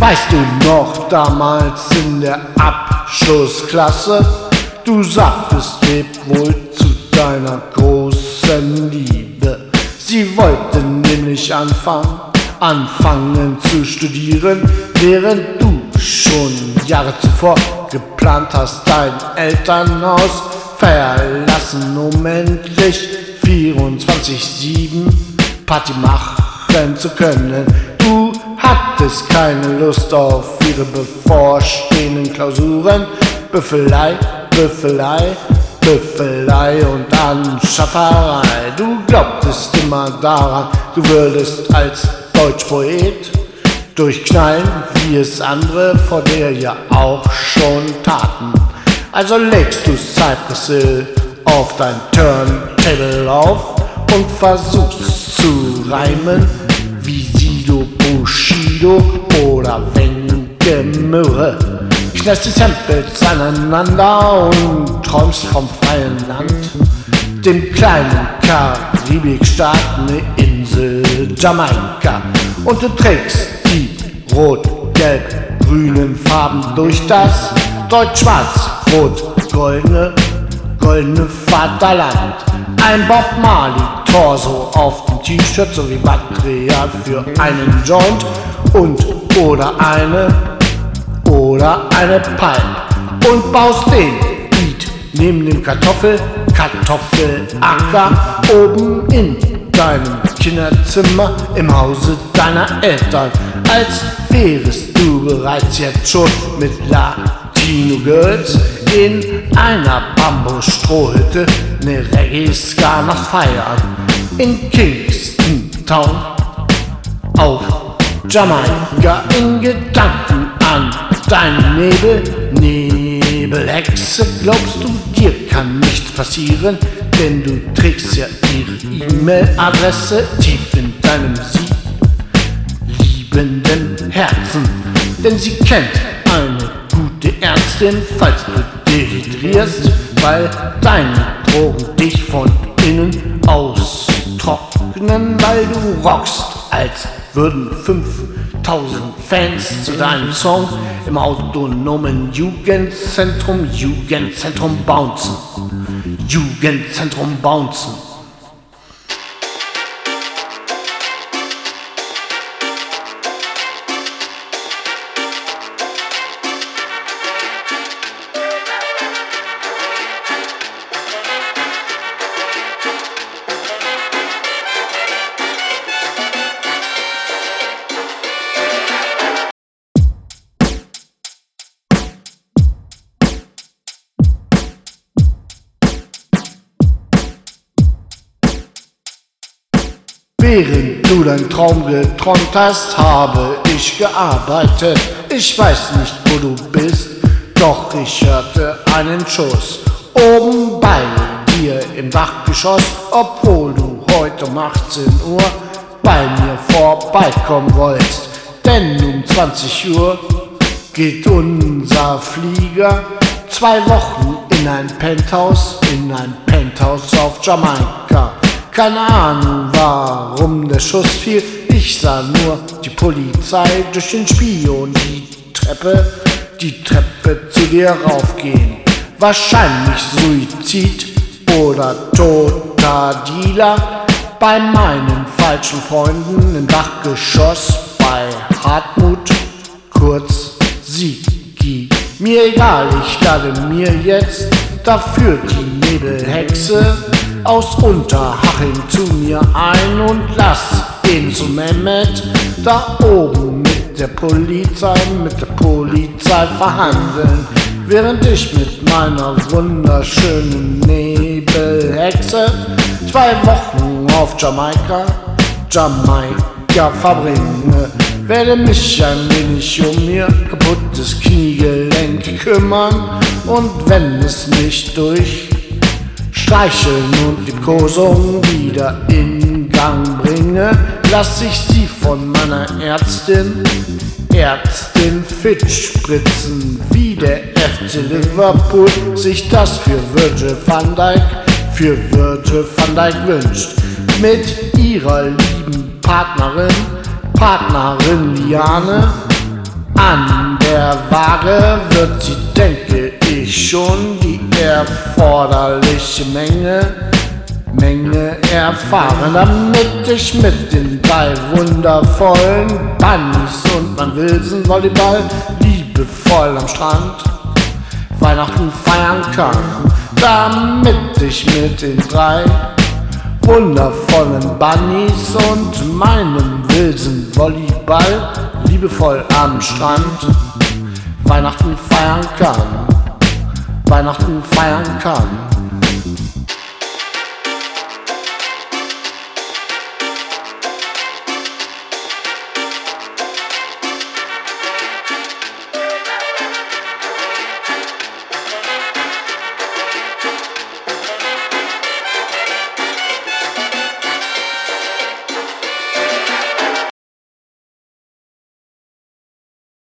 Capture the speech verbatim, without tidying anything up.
Weißt du noch, damals in der Abschlussklasse, du sagtest leb wohl zu deiner großen Liebe. Sie wollte nämlich anfangen, anfangen zu studieren, während du schon Jahre zuvor geplant hast, dein Elternhaus verlassen, um endlich vierundzwanzig sieben Party machen zu können. Du hattest keine Lust auf ihre bevorstehenden Klausuren, Büffelei, Büffelei, Büffelei und Anschafferei. Du glaubtest immer daran, du würdest als Deutschpoet durchknallen, wie es andere vor dir ja auch schon taten. Also legst du Cypress Hill auf dein Turntable auf und versuchst zu reimen wie Sido, Bushido oder Wenke Möhre. Knallst die Samples aneinander und träumst vom freien Land, dem kleinen Karibikstaat, ne Insel Jamaika. Und du trägst die rot-gelb-grünen Farben durch das deutsch-schwarz-rot-goldene goldene Vaterland. Ein Bob Marley-Torso auf dem T-Shirt sowie Material für einen Joint und oder eine oder eine Pipe und baust den Beat neben dem Kartoffel Kartoffelacker oben in deinem Kinderzimmer im Hause deiner Eltern, als wärest du bereits jetzt schon mit Latino Girls in einer Bambusstrohhütte ne Reggae-Ska nach feiern in Kingston Town auf Jamaika, in Gedanken an deine Nebel, Nebelhexe. Glaubst du, dir kann nichts passieren, denn du trägst ja ihre E-Mail-Adresse tief in deinem sie liebenden Herzen, denn sie kennt eine gute Ärztin, falls du dehydrierst, weil deine Drogen dich von innen austrocknen, weil du rockst, als würden fünftausend Fans zu deinem Song im autonomen Jugendzentrum, Jugendzentrum bouncen, Jugendzentrum bouncen. Während du deinen Traum geträumt hast, habe ich gearbeitet. Ich weiß nicht, wo du bist, doch ich hörte einen Schuss oben bei dir im Dachgeschoss, obwohl du heute um achtzehn Uhr bei mir vorbeikommen wolltest. Denn um zwanzig Uhr geht unser Flieger zwei Wochen in ein Penthouse, in ein Penthouse auf Jamaika. Keine Ahnung, warum der Schuss fiel, ich sah nur die Polizei durch den Spion die Treppe, die Treppe zu dir raufgehen. Wahrscheinlich Suizid oder toter Dealer bei meinen falschen Freunden im Dachgeschoss bei Hartmut, kurz Sigi. Mir egal, ich lade mir jetzt dafür die Nebelhexe aus Unterhaching zu mir ein und lass ihn zu Mehmet da oben mit der Polizei, mit der Polizei verhandeln, während ich mit meiner wunderschönen Nebelhexe zwei Wochen auf Jamaika, Jamaika verbringe. Werde mich ein wenig um ihr kaputtes Kniegelenk kümmern und wenn es nicht durch Streicheln und Liebkosung wieder in Gang bringe, lass ich sie von meiner Ärztin, Ärztin Fitch spritzen, wie der F C Liverpool sich das für Virgil van Dijk, für Virgil van Dijk wünscht. Mit ihrer lieben Partnerin, Partnerin Liane, An der Waage wird sie, denke ich, schon die erforderliche Menge Menge erfahren, damit ich mit den drei wundervollen Bunnies und mein Wilson-Volleyball liebevoll am Strand Weihnachten feiern kann. Damit ich mit den drei wundervollen Bunnies und meinem Wilson-Volleyball liebevoll am Strand Weihnachten feiern kann. Weihnachten feiern kann.